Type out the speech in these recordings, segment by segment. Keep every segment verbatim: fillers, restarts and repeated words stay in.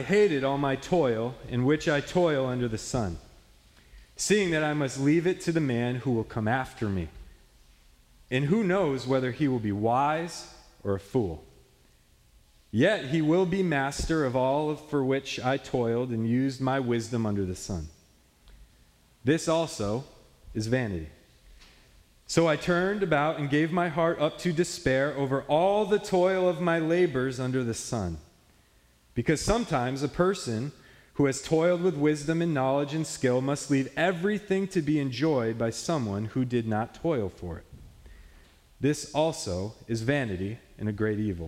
hated all my toil, in which I toil under the sun, seeing that I must leave it to the man who will come after me. And who knows whether he will be wise or a fool? Yet he will be master of all for which I toiled and used my wisdom under the sun. This also is vanity. So I turned about and gave my heart up to despair over all the toil of my labors under the sun. Because sometimes a person who has toiled with wisdom and knowledge and skill must leave everything to be enjoyed by someone who did not toil for it. This also is vanity and a great evil.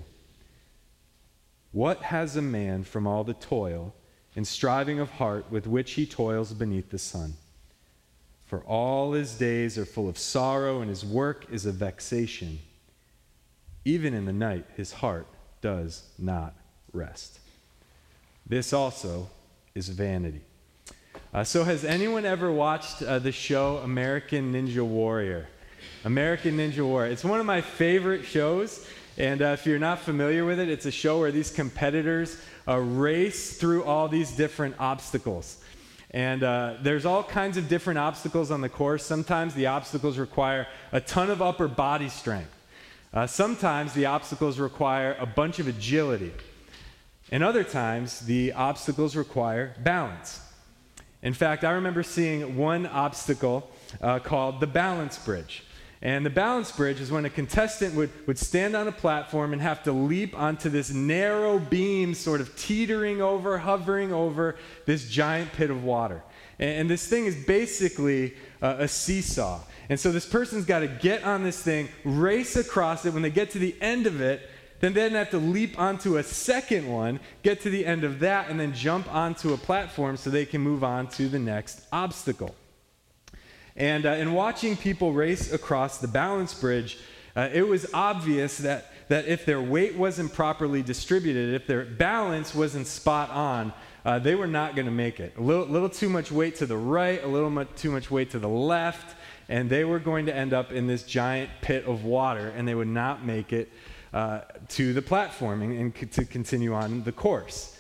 What has a man from all the toil and striving of heart with which he toils beneath the sun? For all his days are full of sorrow, and his work is a vexation. Even in the night his heart does not rest. This also is vanity. Uh, so has anyone ever watched uh, the show American Ninja Warrior? American Ninja Warrior. It's one of my favorite shows, and uh, if you're not familiar with it, it's a show where these competitors uh, race through all these different obstacles. And uh, there's all kinds of different obstacles on the course. Sometimes the obstacles require a ton of upper body strength. Uh, sometimes the obstacles require a bunch of agility. And other times, the obstacles require balance. In fact, I remember seeing one obstacle uh, called the balance bridge. And the balance bridge is when a contestant would, would stand on a platform and have to leap onto this narrow beam, sort of teetering over, hovering over this giant pit of water. And, and this thing is basically uh, a seesaw. And so this person's got to get on this thing, race across it. When they get to the end of it, then they have to leap onto a second one, get to the end of that, and then jump onto a platform so they can move on to the next obstacle. And uh, in watching people race across the balance bridge, uh, it was obvious that, that if their weight wasn't properly distributed, if their balance wasn't spot on, uh, they were not going to make it. A little, little too much weight to the right, a little much, too much weight to the left, and they were going to end up in this giant pit of water, and they would not make it uh, to the platforming and c- to continue on the course.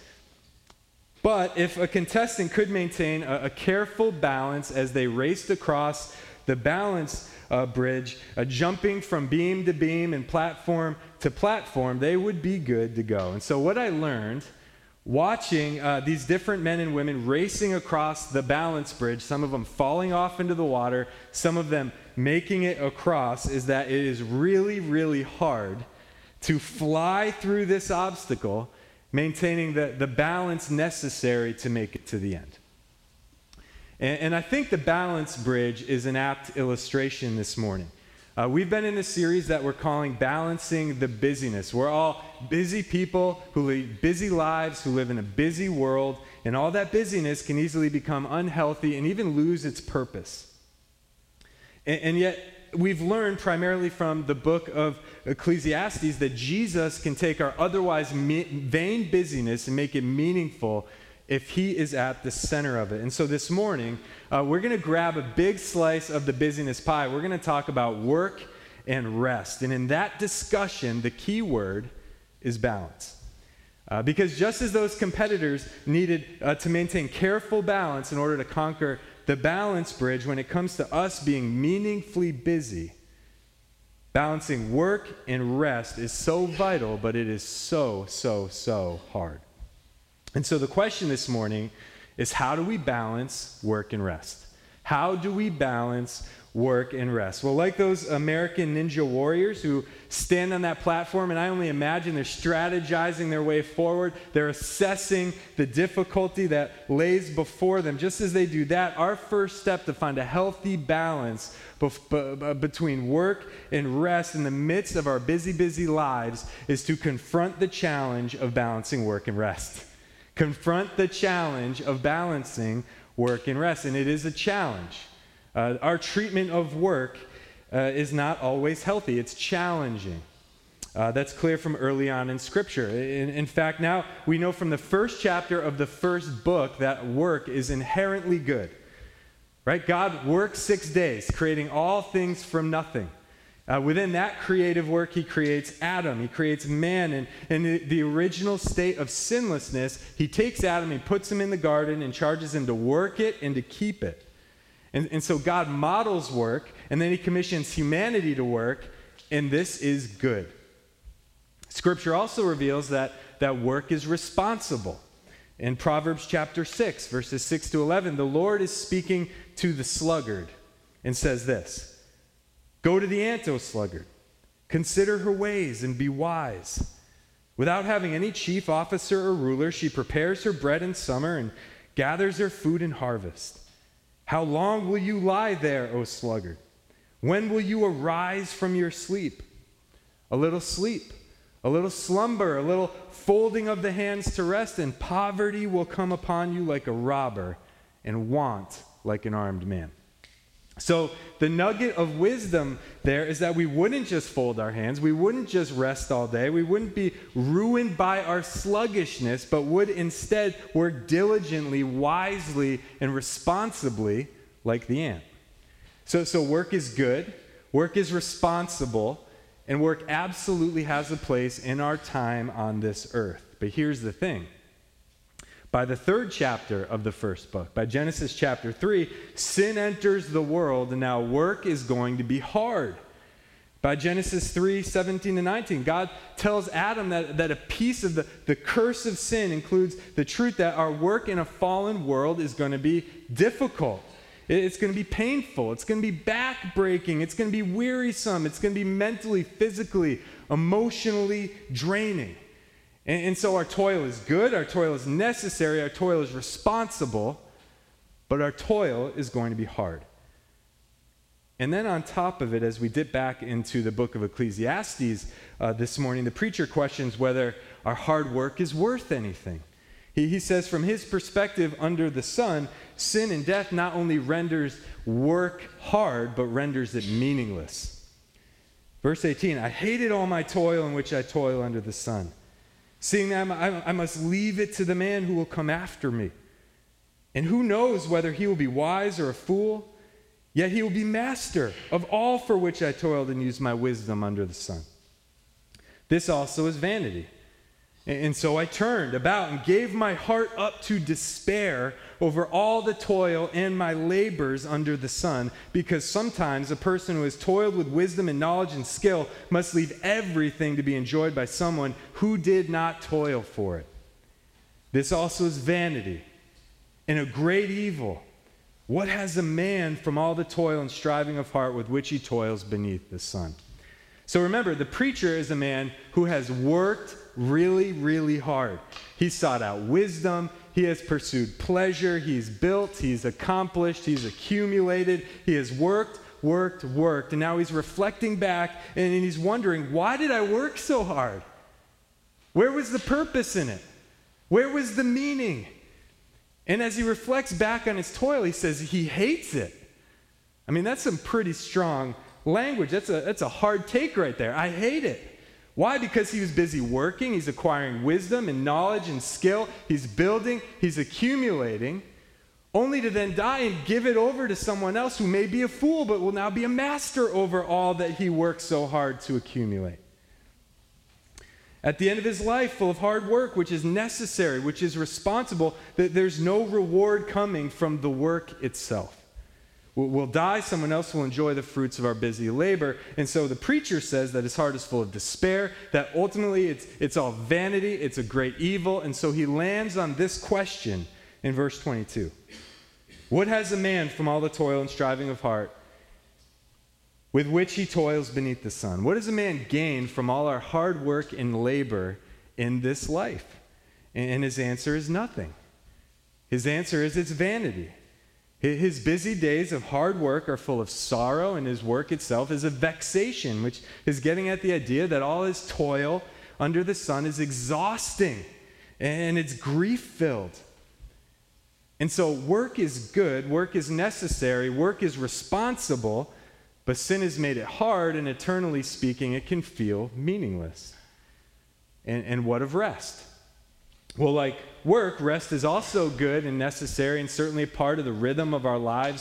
But if a contestant could maintain a, a careful balance as they raced across the balance uh, bridge, uh, jumping from beam to beam and platform to platform, they would be good to go. And so what I learned watching uh, these different men and women racing across the balance bridge, some of them falling off into the water, some of them making it across, is that it is really, really hard to fly through this obstacle, maintaining the, the balance necessary to make it to the end. And, and I think the balance bridge is an apt illustration this morning. Uh, we've been in a series that we're calling Balancing the Busyness. We're all busy people who lead busy lives, who live in a busy world, and all that busyness can easily become unhealthy and even lose its purpose. And, and yet, we've learned primarily from the book of Ecclesiastes that Jesus can take our otherwise me- vain busyness and make it meaningful if he is at the center of it. And so this morning, uh, we're going to grab a big slice of the busyness pie. We're going to talk about work and rest. And in that discussion, the key word is balance. Uh, because just as those competitors needed uh, to maintain careful balance in order to conquer the balance bridge, when it comes to us being meaningfully busy, balancing work and rest is so vital, but it is so, so, so hard. And so the question this morning is, how do we balance work and rest? How do we balance work and rest? Well, like those American Ninja Warriors who stand on that platform, and I only imagine they're strategizing their way forward. They're assessing the difficulty that lays before them. Just as they do that, our first step to find a healthy balance bef- b- between work and rest in the midst of our busy, busy lives is to confront the challenge of balancing work and rest. Confront the challenge of balancing work and rest. And it is a challenge. Uh, our treatment of work uh, is not always healthy. It's challenging. Uh, that's clear from early on in Scripture. In, in fact, now we know from the first chapter of the first book that work is inherently good. Right? God worked six days, creating all things from nothing. Uh, within that creative work, he creates Adam. He creates man. And in the, the original state of sinlessness, he takes Adam, he puts him in the garden and charges him to work it and to keep it. And, and so God models work, and then he commissions humanity to work, and this is good. Scripture also reveals that, that work is responsible. In Proverbs chapter six, verses six to eleven, the Lord is speaking to the sluggard and says this, "Go to the ant, O sluggard. Consider her ways and be wise. Without having any chief officer or ruler, she prepares her bread in summer and gathers her food in harvest. How long will you lie there, O sluggard? When will you arise from your sleep? A little sleep, a little slumber, a little folding of the hands to rest, and poverty will come upon you like a robber, and want like an armed man." So the nugget of wisdom there is that we wouldn't just fold our hands, we wouldn't just rest all day, we wouldn't be ruined by our sluggishness, but would instead work diligently, wisely, and responsibly like the ant. So, so work is good, work is responsible, and work absolutely has a place in our time on this earth. But here's the thing. By the third chapter of the first book, by Genesis chapter three, sin enters the world, and now work is going to be hard. By Genesis three, seventeen to nineteen, God tells Adam that, that a piece of the, the curse of sin includes the truth that our work in a fallen world is going to be difficult. It's going to be painful. It's going to be backbreaking. It's going to be wearisome. It's going to be mentally, physically, emotionally draining. And, and so our toil is good. Our toil is necessary. Our toil is responsible. But our toil is going to be hard. And then on top of it, as we dip back into the book of Ecclesiastes uh, this morning, the preacher questions whether our hard work is worth anything. He, he says from his perspective under the sun, sin and death not only renders work hard, but renders it meaningless. Verse eighteen, "I hated all my toil in which I toil under the sun. Seeing that I, I must leave it to the man who will come after me. And who knows whether he will be wise or a fool? Yet he will be master of all for which I toiled and used my wisdom under the sun. This also is vanity. And so I turned about and gave my heart up to despair over all the toil and my labors under the sun, because sometimes a person who has toiled with wisdom and knowledge and skill must leave everything to be enjoyed by someone who did not toil for it. This also is vanity and a great evil. What has a man from all the toil and striving of heart with which he toils beneath the sun?" So remember, the preacher is a man who has worked really, really hard. He sought out wisdom. He has pursued pleasure. He's built. He's accomplished. He's accumulated. He has worked, worked, worked. And now he's reflecting back and he's wondering, why did I work so hard? Where was the purpose in it? Where was the meaning? And as he reflects back on his toil, he says he hates it. I mean, that's some pretty strong language. That's a, that's a hard take right there. I hate it. Why? Because he was busy working. He's acquiring wisdom and knowledge and skill. He's building. He's accumulating, only to then die and give it over to someone else who may be a fool, but will now be a master over all that he worked so hard to accumulate. At the end of his life, full of hard work, which is necessary, which is responsible, that there's no reward coming from the work itself. We'll die, someone else will enjoy the fruits of our busy labor. And so the preacher says that his heart is full of despair, that ultimately it's, it's all vanity, it's a great evil. And so he lands on this question in verse twenty-two. What has a man from all the toil and striving of heart with which he toils beneath the sun? What does a man gain from all our hard work and labor in this life? And his answer is nothing. His answer is it's vanity. His busy days of hard work are full of sorrow, and his work itself is a vexation, which is getting at the idea that all his toil under the sun is exhausting and it's grief-filled. And so work is good, work is necessary, work is responsible, but sin has made it hard, and eternally speaking, it can feel meaningless. And, and what of rest? Well, like work, rest is also good and necessary and certainly a part of the rhythm of our lives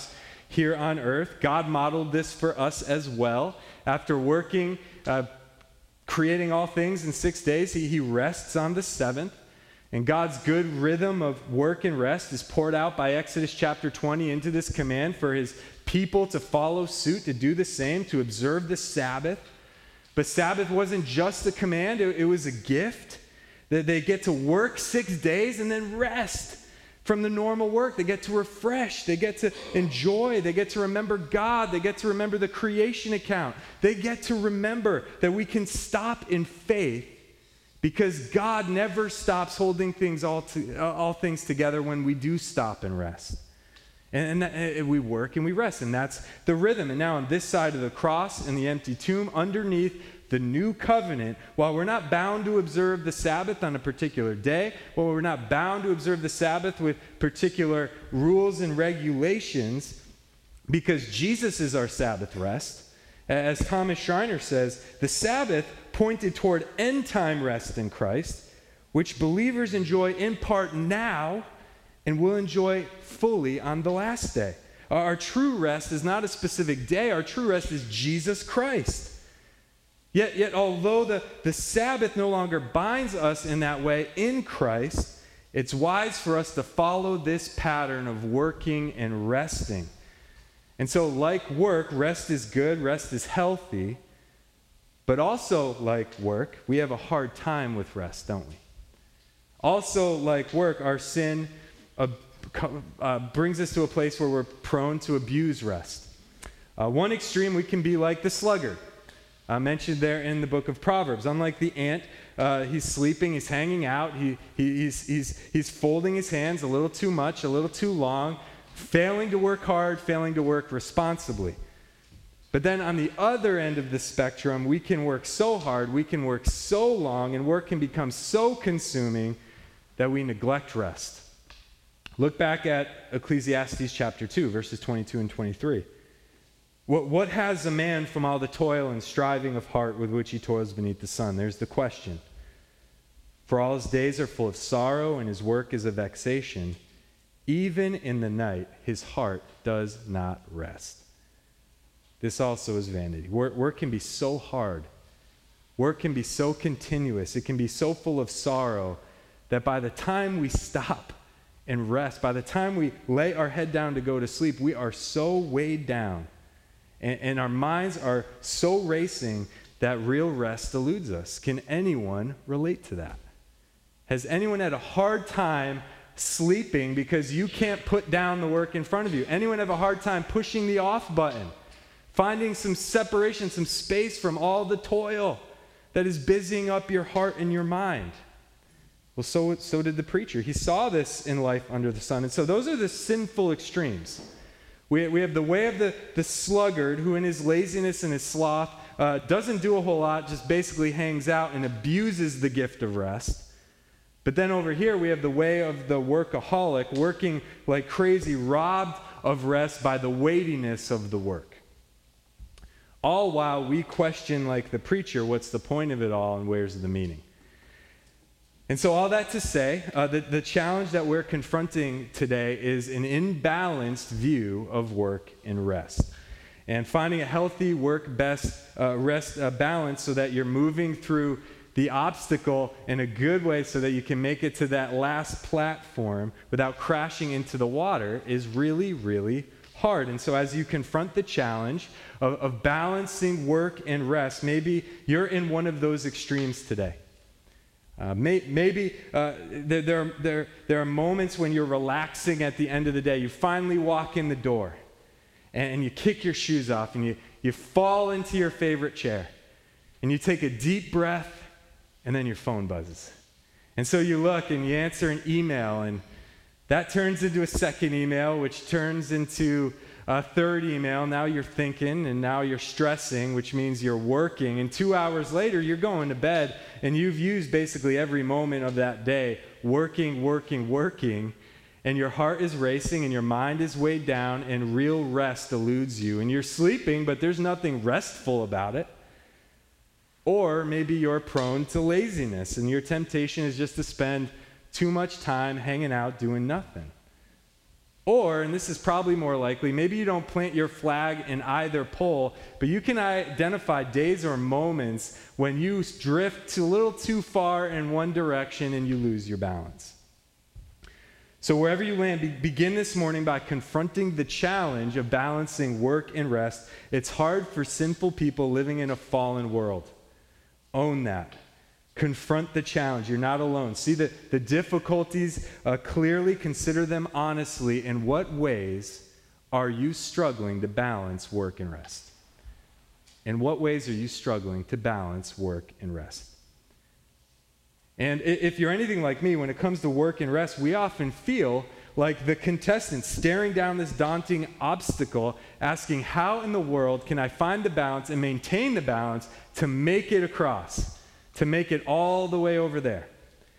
here on earth. God modeled this for us as well. After working, uh, creating all things in six days, he, he rests on the seventh. And God's good rhythm of work and rest is poured out by Exodus chapter twenty into this command for his people to follow suit, to do the same, to observe the Sabbath. But Sabbath wasn't just a command, it, it was a gift. That they get to work six days and then rest from the normal work. They get to refresh. They get to enjoy. They get to remember God. They get to remember the creation account. They get to remember that we can stop in faith because God never stops holding things all, to, all things together when we do stop and rest. And, and, that, and we work and we rest, and that's the rhythm. And now on this side of the cross, in the empty tomb, underneath the new covenant, while we're not bound to observe the Sabbath on a particular day, while we're not bound to observe the Sabbath with particular rules and regulations, because Jesus is our Sabbath rest, as Thomas Schreiner says, the Sabbath pointed toward end-time rest in Christ, which believers enjoy in part now and will enjoy fully on the last day. Our true rest is not a specific day. Our true rest is Jesus Christ. Yet, yet although the, the Sabbath no longer binds us in that way in Christ, it's wise for us to follow this pattern of working and resting. And so like work, rest is good, rest is healthy, but also like work, we have a hard time with rest, don't we? Also like work, our sin uh, uh, brings us to a place where we're prone to abuse rest. Uh, one extreme, we can be like the sluggard. Uh, mentioned there in the book of Proverbs. Unlike the ant, uh, he's sleeping, he's hanging out, he, he, he's, he's, he's folding his hands a little too much, a little too long, failing to work hard, failing to work responsibly. But then on the other end of the spectrum, we can work so hard, we can work so long, and work can become so consuming that we neglect rest. Look back at Ecclesiastes chapter two, verses twenty-two and twenty-three. What, what has a man from all the toil and striving of heart with which he toils beneath the sun? There's the question. For all his days are full of sorrow, and his work is a vexation. Even in the night, his heart does not rest. This also is vanity. Work, work can be so hard. Work can be so continuous. It can be so full of sorrow that by the time we stop and rest, by the time we lay our head down to go to sleep, we are so weighed down. And, and our minds are so racing that real rest eludes us. Can anyone relate to that? Has anyone had a hard time sleeping because you can't put down the work in front of you? Anyone have a hard time pushing the off button? Finding some separation, some space from all the toil that is busying up your heart and your mind? Well, so, so did the preacher. He saw this in life under the sun. And so those are the sinful extremes. We, we have the way of the, the sluggard who in his laziness and his sloth uh, doesn't do a whole lot, just basically hangs out and abuses the gift of rest. But then over here we have the way of the workaholic, working like crazy, robbed of rest by the weightiness of the work. All while we question, like the preacher, what's the point of it all and where's the meaning? And so all that to say, uh, the, the challenge that we're confronting today is an imbalanced view of work and rest. And finding a healthy work-best uh, rest uh, balance so that you're moving through the obstacle in a good way so that you can make it to that last platform without crashing into the water is really, really hard. And so as you confront the challenge of, of balancing work and rest, maybe you're in one of those extremes today. Uh, may, maybe uh, there, there, there, there are moments when you're relaxing at the end of the day. You finally walk in the door and, and you kick your shoes off and you, you fall into your favorite chair and you take a deep breath and then your phone buzzes. And so you look and you answer an email and that turns into a second email, which turns into a third email. Now you're thinking, and now you're stressing, which means you're working. And two hours later, you're going to bed, and you've used basically every moment of that day working, working, working, and your heart is racing, and your mind is weighed down, and real rest eludes you. And you're sleeping, but there's nothing restful about it. Or maybe you're prone to laziness, and your temptation is just to spend too much time hanging out doing nothing. Or, and this is probably more likely, maybe you don't plant your flag in either pole, but you can identify days or moments when you drift a little too far in one direction and you lose your balance. So wherever you land, be- begin this morning by confronting the challenge of balancing work and rest. It's hard for sinful people living in a fallen world. Own that. Confront the challenge. You're not alone. See the, the difficulties uh, clearly. Consider them honestly. In what ways are you struggling to balance work and rest? In what ways are you struggling to balance work and rest? And if you're anything like me, when it comes to work and rest, we often feel like the contestants staring down this daunting obstacle, asking, how in the world can I find the balance and maintain the balance to make it across, to make it all the way over there?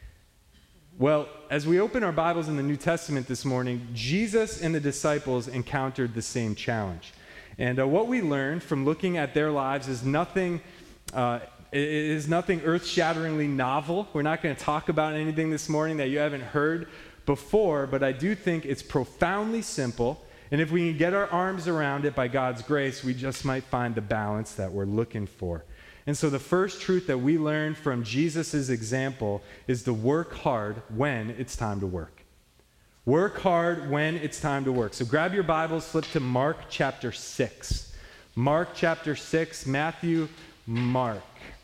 Well, as we open our Bibles in the New Testament this morning, Jesus and the disciples encountered the same challenge. And uh, what we learned from looking at their lives is nothing uh, It is nothing earth-shatteringly novel. We're not going to talk about anything this morning that you haven't heard before, but I do think it's profoundly simple. And if we can get our arms around it by God's grace, we just might find the balance that we're looking for. And so the first truth that we learn from Jesus' example is to work hard when it's time to work. Work hard when it's time to work. So grab your Bibles, flip to Mark chapter six. Mark chapter six, Matthew, Mark.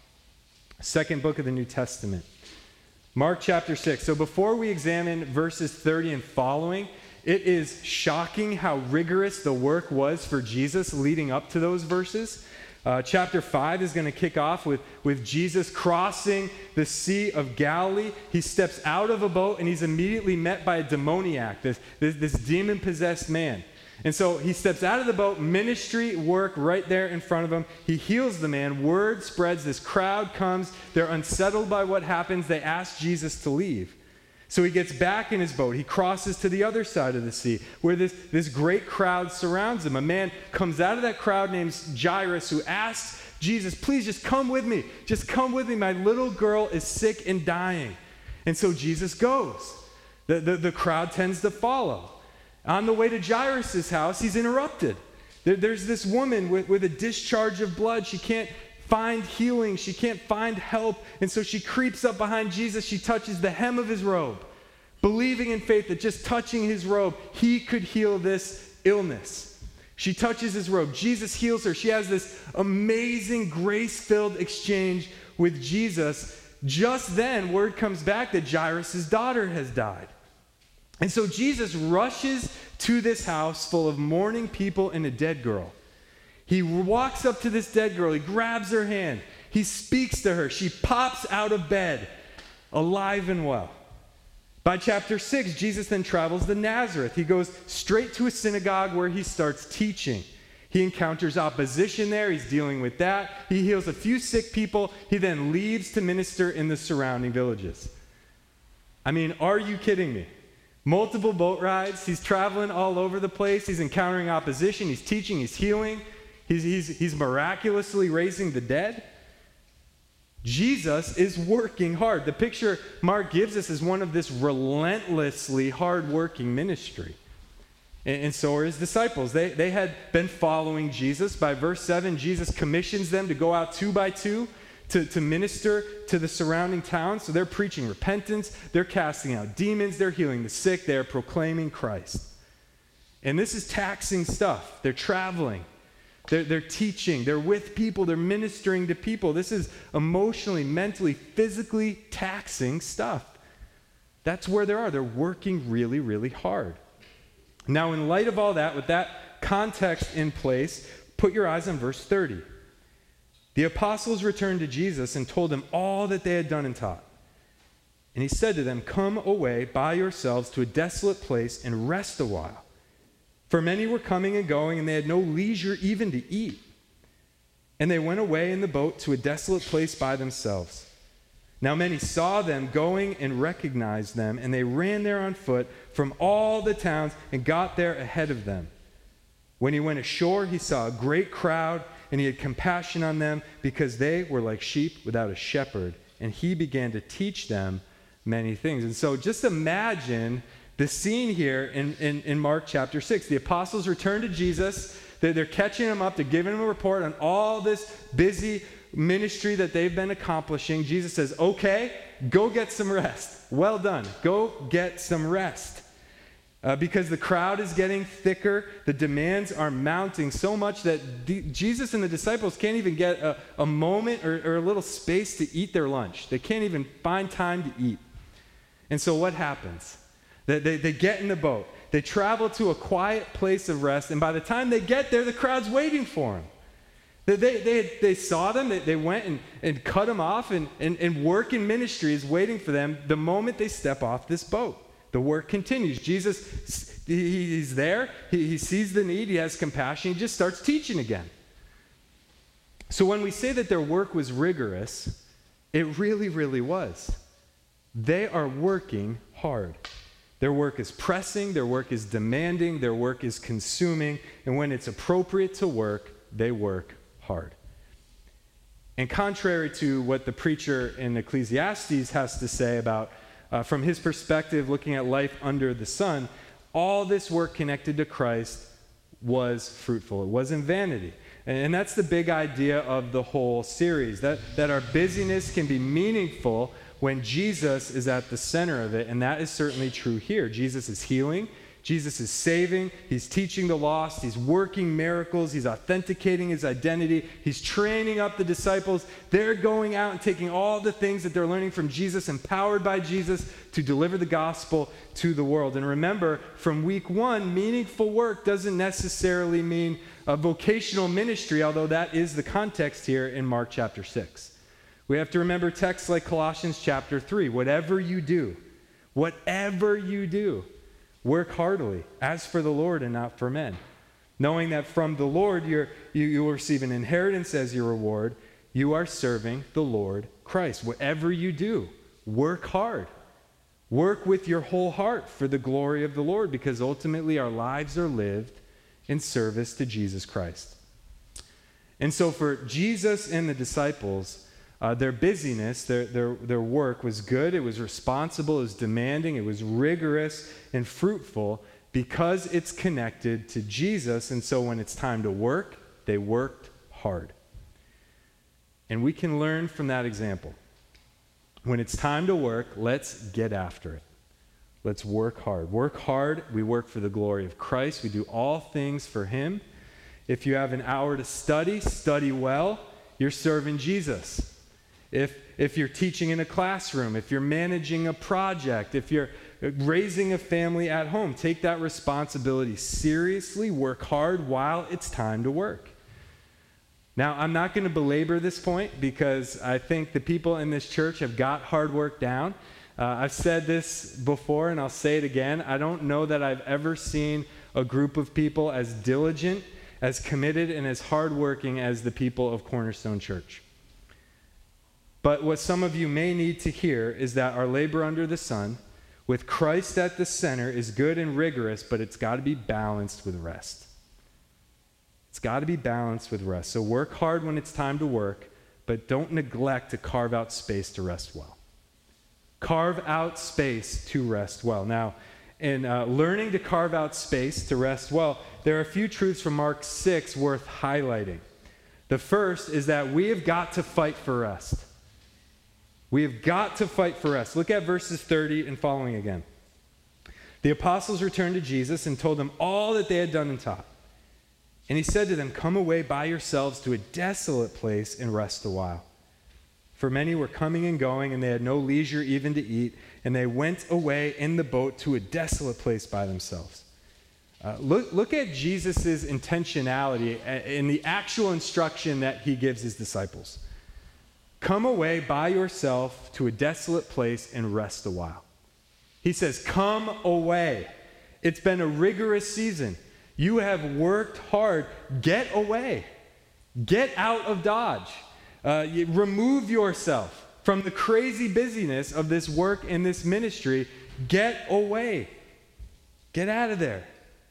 Second book of the New Testament. Mark chapter six. So before we examine verses thirty and following, it is shocking how rigorous the work was for Jesus leading up to those verses. Uh, chapter five is going to kick off with, with Jesus crossing the Sea of Galilee. He steps out of a boat and he's immediately met by a demoniac, this, this, this demon-possessed man. And so he steps out of the boat, ministry work right there in front of him. He heals the man. Word spreads. This crowd comes. They're unsettled by what happens. They ask Jesus to leave. So he gets back in his boat. He crosses to the other side of the sea where this, this great crowd surrounds him. A man comes out of that crowd named Jairus who asks Jesus, please just come with me. Just come with me. My little girl is sick and dying. And so Jesus goes. The, the, the crowd tends to follow. On the way to Jairus' house, he's interrupted. There, there's this woman with, with a discharge of blood. She can't find healing. She can't find help. And so she creeps up behind Jesus. She touches the hem of his robe, believing in faith that just touching his robe, he could heal this illness. She touches his robe. Jesus heals her. She has this amazing grace-filled exchange with Jesus. Just then, word comes back that Jairus' daughter has died. And so Jesus rushes to this house full of mourning people and a dead girl. He walks up to this dead girl. He grabs her hand. He speaks to her. She pops out of bed, alive and well. By chapter six, Jesus then travels to Nazareth. He goes straight to a synagogue where he starts teaching. He encounters opposition there. He's dealing with that. He heals a few sick people. He then leaves to minister in the surrounding villages. I mean, are you kidding me? Multiple boat rides. He's traveling all over the place. He's encountering opposition. He's teaching. He's healing. He's, he's, he's miraculously raising the dead. Jesus is working hard. The picture Mark gives us is one of this relentlessly hard-working ministry. And, and so are his disciples. They, they had been following Jesus. By verse seven, Jesus commissions them to go out two by two To, to minister to the surrounding towns. So they're preaching repentance, they're casting out demons, they're healing the sick, they're proclaiming Christ. And this is taxing stuff. They're traveling, they're, they're teaching, they're with people, they're ministering to people. This is emotionally, mentally, physically taxing stuff. That's where they are. They're working really, really hard. Now, in light of all that, with that context in place, put your eyes on verse thirty. The apostles returned to Jesus and told him all that they had done and taught. And he said to them, come away by yourselves to a desolate place and rest a while. For many were coming and going, and they had no leisure even to eat. And they went away in the boat to a desolate place by themselves. Now many saw them going and recognized them, and they ran there on foot from all the towns and got there ahead of them. When he went ashore, he saw a great crowd, and he had compassion on them because they were like sheep without a shepherd. And he began to teach them many things. And so just imagine the scene here in, in, in Mark chapter six. The apostles return to Jesus. They're, they're catching him up. They're giving him a report on all this busy ministry that they've been accomplishing. Jesus says, okay, go get some rest. Well done. Go get some rest. Uh, because the crowd is getting thicker, the demands are mounting so much that the, Jesus and the disciples can't even get a, a moment or, or a little space to eat their lunch. They can't even find time to eat. And so what happens? They, they, they get in the boat. They travel to a quiet place of rest, and by the time they get there, the crowd's waiting for them. They, they, they, they saw them, they, they went and, and cut them off, and, and, and work in ministry is waiting for them the moment they step off this boat. The work continues. Jesus, he's there. He, he sees the need. He has compassion. He just starts teaching again. So when we say that their work was rigorous, it really, really was. They are working hard. Their work is pressing. Their work is demanding. Their work is consuming. And when it's appropriate to work, they work hard. And contrary to what the preacher in Ecclesiastes has to say about Uh, from his perspective, looking at life under the sun, all this work connected to Christ was fruitful. It wasn't vanity. And, and that's the big idea of the whole series, that, that our busyness can be meaningful when Jesus is at the center of it. And that is certainly true here. Jesus is healing. Jesus is saving. He's teaching the lost. He's working miracles. He's authenticating his identity. He's training up the disciples. They're going out and taking all the things that they're learning from Jesus, empowered by Jesus, to deliver the gospel to the world. And remember, from week one, meaningful work doesn't necessarily mean a vocational ministry, although that is the context here in Mark chapter six. We have to remember texts like Colossians chapter three. Whatever you do, whatever you do, work heartily, as for the Lord and not for men, knowing that from the Lord you're, you, you will receive an inheritance as your reward. You are serving the Lord Christ. Whatever you do, work hard. Work with your whole heart for the glory of the Lord, because ultimately our lives are lived in service to Jesus Christ. And so for Jesus and the disciples, Uh, their busyness, their, their, their work was good, it was responsible, it was demanding, it was rigorous and fruitful because it's connected to Jesus. And so when it's time to work, they worked hard. And we can learn from that example. When it's time to work, let's get after it. Let's work hard. Work hard. We work for the glory of Christ. We do all things for him. If you have an hour to study, study well. You're serving Jesus. If, if you're teaching in a classroom, if you're managing a project, if you're raising a family at home, take that responsibility seriously. Work hard while it's time to work. Now, I'm not going to belabor this point because I think the people in this church have got hard work down. Uh, I've said this before and I'll say it again. I don't know that I've ever seen a group of people as diligent, as committed, and as hardworking as the people of Cornerstone Church. But what some of you may need to hear is that our labor under the sun, with Christ at the center, is good and rigorous, but it's got to be balanced with rest. It's got to be balanced with rest. So work hard when it's time to work, but don't neglect to carve out space to rest well. Carve out space to rest well. Now, in uh, learning to carve out space to rest well, there are a few truths from Mark six worth highlighting. The first is that we have got to fight for rest. We have got to fight for rest. Look at verses thirty and following again. The apostles returned to Jesus and told him all that they had done and taught. And he said to them, "Come away by yourselves to a desolate place and rest a while." For many were coming and going, and they had no leisure even to eat, and they went away in the boat to a desolate place by themselves. Uh, look, look at Jesus' intentionality in the actual instruction that he gives his disciples. Come away by yourself to a desolate place and rest a while. He says, come away. It's been a rigorous season. You have worked hard. Get away. Get out of Dodge. Uh, you remove yourself from the crazy busyness of this work and this ministry. Get away. Get out of there.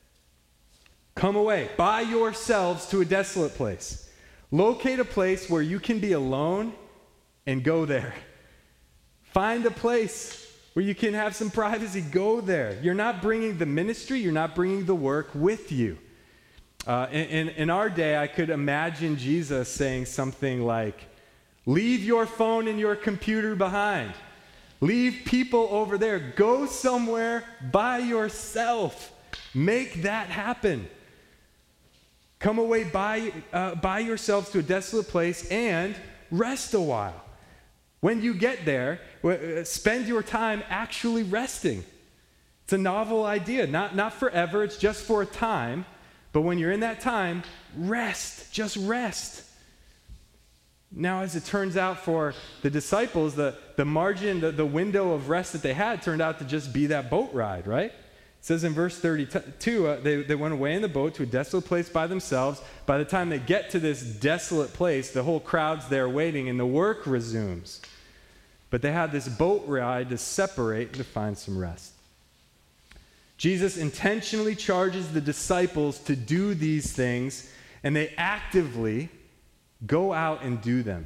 Come away by yourselves to a desolate place. Locate a place where you can be alone and go there. Find a place where you can have some privacy, go there. You're not bringing the ministry, you're not bringing the work with you. Uh, in, in, in our day, I could imagine Jesus saying something like, leave your phone and your computer behind. Leave people over there. Go somewhere by yourself. Make that happen. Come away by, uh, by yourselves to a desolate place and rest a while. When you get there, spend your time actually resting. It's a novel idea. Not, not forever, it's just for a time. But when you're in that time, rest. Just rest. Now, as it turns out for the disciples, the, the margin, the, the window of rest that they had turned out to just be that boat ride, right? It says in verse thirty-two, uh, they, they went away in the boat to a desolate place by themselves. By the time they get to this desolate place, the whole crowd's there waiting and the work resumes. But they had this boat ride to separate and to find some rest. Jesus intentionally charges the disciples to do these things, and they actively go out and do them.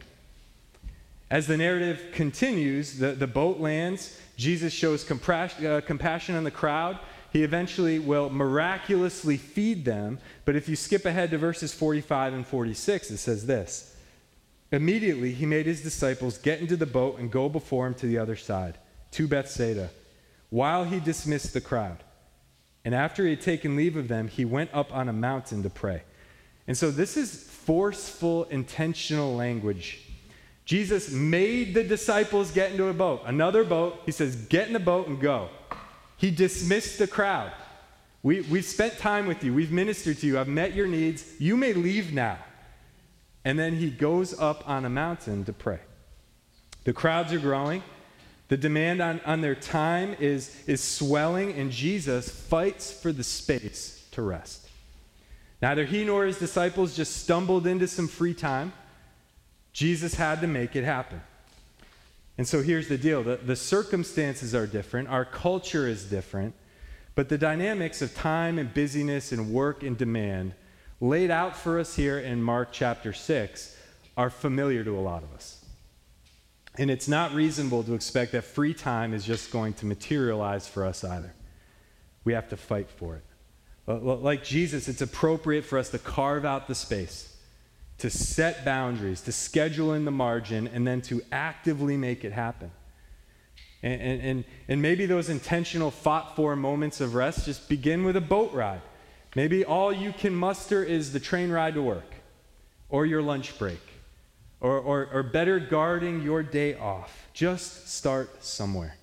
As the narrative continues, the, the boat lands. Jesus shows compassion, uh, compassion on the crowd. He eventually will miraculously feed them. But if you skip ahead to verses forty-five and forty-six, it says this. Immediately, he made his disciples get into the boat and go before him to the other side, to Bethsaida, while he dismissed the crowd. And after he had taken leave of them, he went up on a mountain to pray. And so this is forceful, intentional language. Jesus made the disciples get into a boat, another boat. He says, get in the boat and go. He dismissed the crowd. We, we've spent time with you. We've ministered to you. I've met your needs. You may leave now. And then he goes up on a mountain to pray. The crowds are growing. The demand on, on their time is, is swelling, and Jesus fights for the space to rest. Neither he nor his disciples just stumbled into some free time. Jesus had to make it happen. And so here's the deal. The, the circumstances are different. Our culture is different. But the dynamics of time and busyness and work and demand laid out for us here in Mark chapter six are familiar to a lot of us. And it's not reasonable to expect that free time is just going to materialize for us either. We have to fight for it. Like Jesus, it's appropriate for us to carve out the space, to set boundaries, to schedule in the margin, and then to actively make it happen. And, and, and, and maybe those intentional, fought-for moments of rest just begin with a boat ride. Maybe all you can muster is the train ride to work, or your lunch break, or, or, or better guarding your day off. Just start somewhere.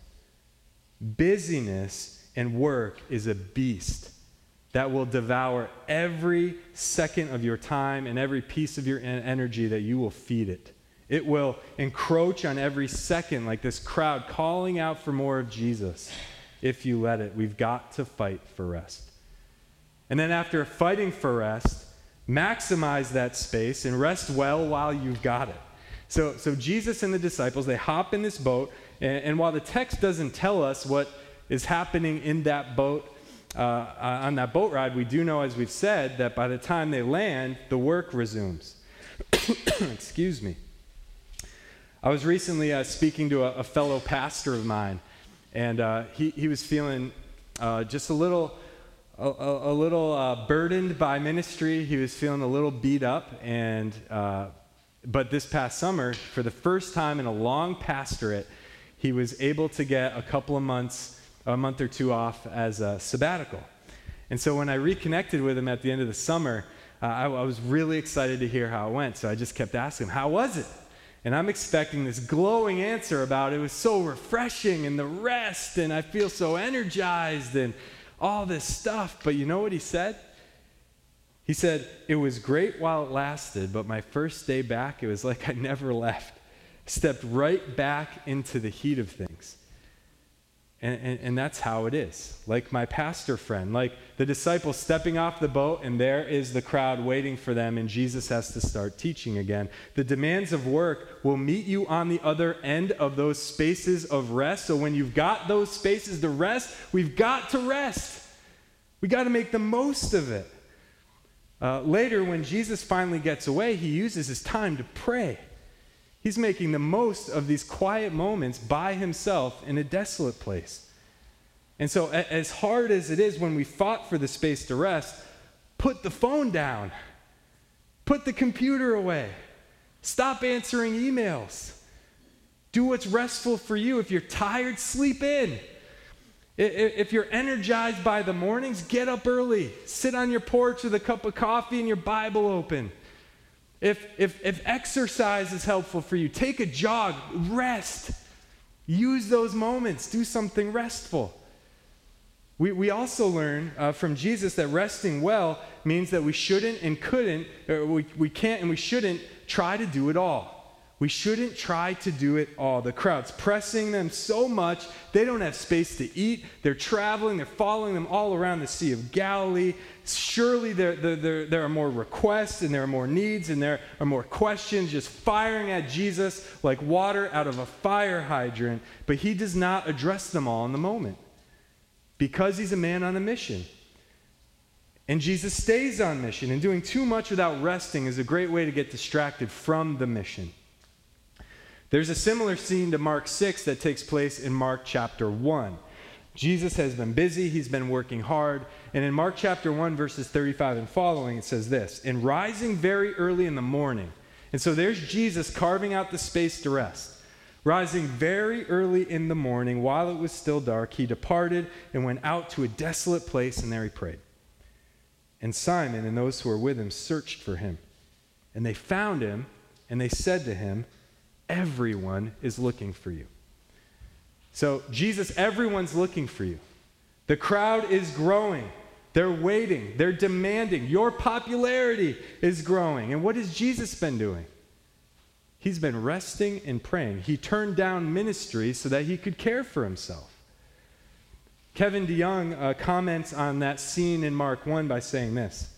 Busyness and work is a beast that will devour every second of your time and every piece of your energy that you will feed it. It will encroach on every second like this crowd calling out for more of Jesus if you let it. We've got to fight for rest. And then after fighting for rest, maximize that space and rest well while you've got it. So, so Jesus and the disciples, they hop in this boat, and, and while the text doesn't tell us what is happening in that boat, Uh, on that boat ride, we do know, as we've said, that by the time they land, the work resumes. Excuse me. I was recently uh, speaking to a, a fellow pastor of mine, and uh, he, he was feeling uh, just a little, a, a, a little uh, burdened by ministry. He was feeling a little beat up, and uh, but this past summer, for the first time in a long pastorate, he was able to get a couple of months a month or two off as a sabbatical. And so when I reconnected with him at the end of the summer, uh, I, I was really excited to hear how it went. So I just kept asking him, how was it? And I'm expecting this glowing answer about it was so refreshing and the rest, and I feel so energized and all this stuff. But you know what he said? He said, it was great while it lasted, but my first day back, it was like I never left. Stepped right back into the heat of things. And, and, and that's how it is. Like my pastor friend, like the disciples stepping off the boat, and there is the crowd waiting for them, and Jesus has to start teaching again. The demands of work will meet you on the other end of those spaces of rest. So when you've got those spaces to rest, we've got to rest. We got to make the most of it. Uh, later, when Jesus finally gets away, he uses his time to pray. He's making the most of these quiet moments by himself in a desolate place. And so as hard as it is when we fought for the space to rest, put the phone down. Put the computer away. Stop answering emails. Do what's restful for you. If you're tired, sleep in. If you're energized by the mornings, get up early. Sit on your porch with a cup of coffee and your Bible open. If, if, if exercise is helpful for you, take a jog, rest. Use those moments. Do something restful. We, we also learn uh, from Jesus that resting well means that we shouldn't and couldn't, or we, we can't and we shouldn't try to do it all. We shouldn't try to do it all. The crowd's pressing them so much, they don't have space to eat. They're traveling, they're following them all around the Sea of Galilee. Surely there, there, there, there are more requests and there are more needs and there are more questions just firing at Jesus like water out of a fire hydrant. But he does not address them all in the moment because he's a man on a mission. And Jesus stays on mission, and doing too much without resting is a great way to get distracted from the mission. There's a similar scene to Mark six that takes place in Mark chapter one. Jesus has been busy, he's been working hard, and in Mark chapter one, verses thirty-five and following, it says this, "And rising very early in the morning," and so there's Jesus carving out the space to rest. "Rising very early in the morning, while it was still dark, he departed and went out to a desolate place, and there he prayed. And Simon and those who were with him searched for him. And they found him, and they said to him, 'Everyone is looking for you.'" So, Jesus, everyone's looking for you. The crowd is growing. They're waiting. They're demanding. Your popularity is growing. And what has Jesus been doing? He's been resting and praying. He turned down ministry so that he could care for himself. Kevin DeYoung uh, comments on that scene in Mark one by saying this: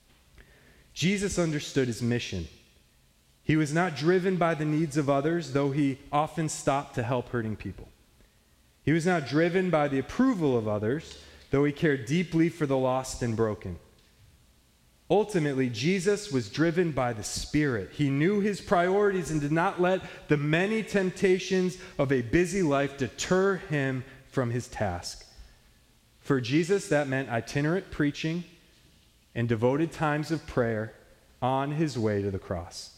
"Jesus understood his mission. He was not driven by the needs of others, though he often stopped to help hurting people. He was not driven by the approval of others, though he cared deeply for the lost and broken. Ultimately, Jesus was driven by the Spirit. He knew his priorities and did not let the many temptations of a busy life deter him from his task. For Jesus, that meant itinerant preaching and devoted times of prayer on his way to the cross.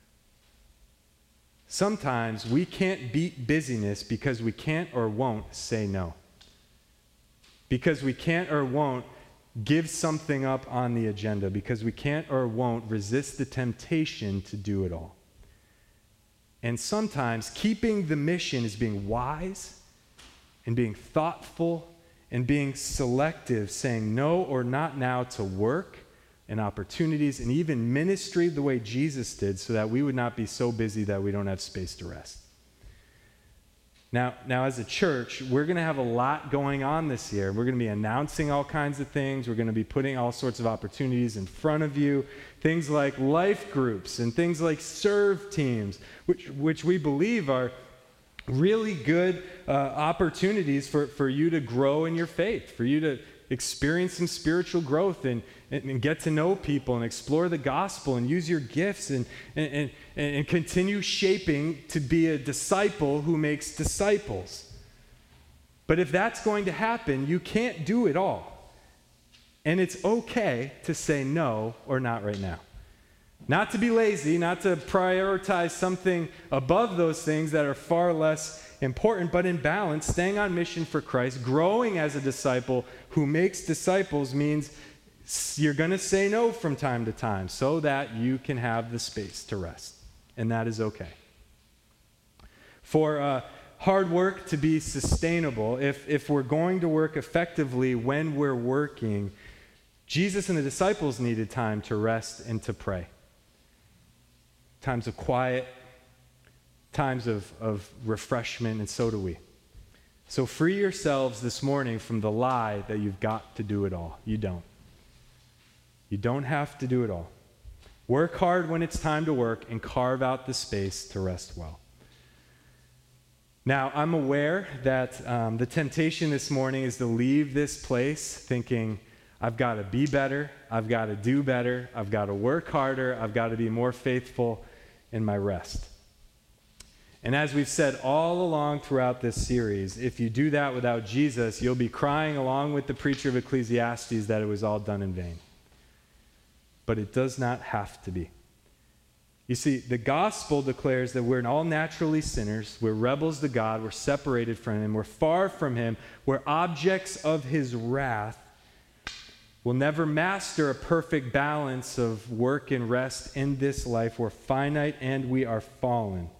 Sometimes we can't beat busyness because we can't or won't say no. Because we can't or won't give something up on the agenda. Because we can't or won't resist the temptation to do it all. And sometimes keeping the mission is being wise and being thoughtful and being selective, saying no or not now to work and opportunities and even ministry the way Jesus did, so that we would not be so busy that we don't have space to rest. Now, now as a church, we're going to have a lot going on this year. We're going to be announcing all kinds of things. We're going to be putting all sorts of opportunities in front of you, things like life groups and things like serve teams, which, which we believe are really good uh, opportunities for, for you to grow in your faith, for you to experience some spiritual growth and, and, and get to know people and explore the gospel and use your gifts and, and, and, and continue shaping to be a disciple who makes disciples. But if that's going to happen, you can't do it all. And it's okay to say no or not right now. Not to be lazy, not to prioritize something above those things that are far less important, but in balance, staying on mission for Christ, growing as a disciple who makes disciples means you're going to say no from time to time so that you can have the space to rest. And that is okay. For uh, hard work to be sustainable, if, if we're going to work effectively when we're working, Jesus and the disciples needed time to rest and to pray. Times of quiet, times of, of refreshment, and so do we. So free yourselves this morning from the lie that you've got to do it all. You don't. You don't have to do it all. Work hard when it's time to work and carve out the space to rest well. Now, I'm aware that um, the temptation this morning is to leave this place thinking, I've got to be better, I've got to do better, I've got to work harder, I've got to be more faithful in my rest. And as we've said all along throughout this series, if you do that without Jesus, you'll be crying along with the preacher of Ecclesiastes that it was all done in vain. But it does not have to be. You see, the gospel declares that we're all naturally sinners, we're rebels to God, we're separated from him, we're far from him, we're objects of his wrath. We'll never master a perfect balance of work and rest in this life. We're finite and we are fallen.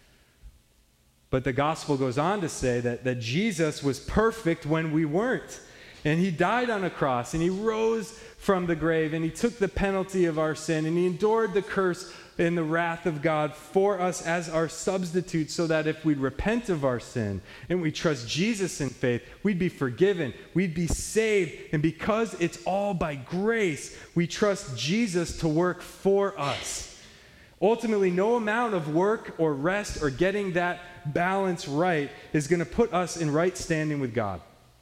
But the gospel goes on to say that, that Jesus was perfect when we weren't. And he died on a cross, and he rose from the grave, and he took the penalty of our sin, and he endured the curse and the wrath of God for us as our substitute, so that if we'd repent of our sin and we trust Jesus in faith, we'd be forgiven, we'd be saved. And because it's all by grace, we trust Jesus to work for us. Ultimately, no amount of work or rest or getting that balance right is going to put us in right standing with God.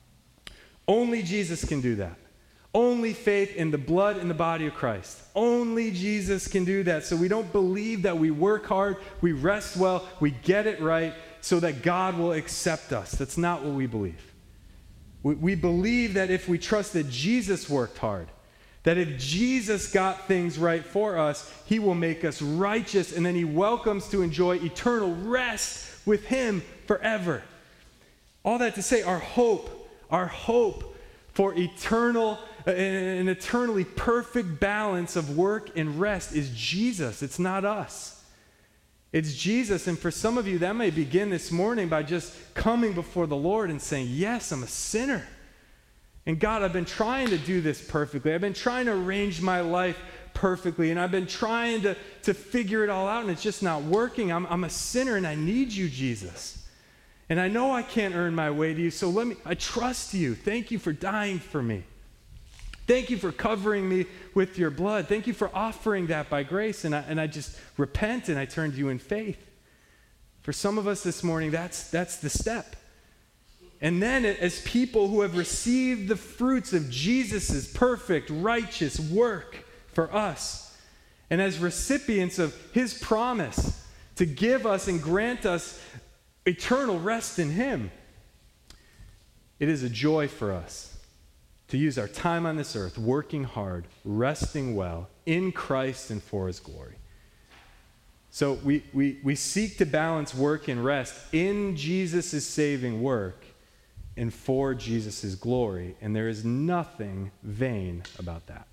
Only Jesus can do that. Only faith in the blood and the body of Christ. Only Jesus can do that. So we don't believe that we work hard, we rest well, we get it right so that God will accept us. That's not what we believe. We, we believe that if we trust that Jesus worked hard, that if Jesus got things right for us, he will make us righteous, and then he welcomes to enjoy eternal rest with him forever. All that to say, our hope, our hope for eternal, an eternally perfect balance of work and rest is Jesus. It's not us. It's Jesus. And for some of you, that may begin this morning by just coming before the Lord and saying, yes, I'm a sinner. And God, I've been trying to do this perfectly. I've been trying to arrange my life perfectly. And I've been trying to, to figure it all out, and it's just not working. I'm, I'm a sinner, and I need you, Jesus. And I know I can't earn my way to you, so let me, I trust you. Thank you for dying for me. Thank you for covering me with your blood. Thank you for offering that by grace. And I, and I just repent and I turn to you in faith. For some of us this morning, that's, that's the step. And then as people who have received the fruits of Jesus' perfect, righteous work for us, and as recipients of his promise to give us and grant us eternal rest in him, it is a joy for us to use our time on this earth working hard, resting well in Christ and for his glory. So we, we, we seek to balance work and rest in Jesus' saving work and for Jesus' glory, and there is nothing vain about that.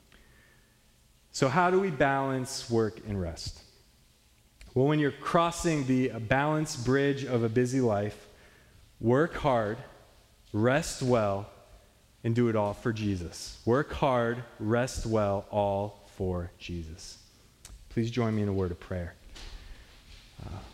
So how do we balance work and rest? Well, when you're crossing the balance bridge of a busy life, work hard, rest well, and do it all for Jesus. Work hard, rest well, all for Jesus. Please join me in a word of prayer. Uh,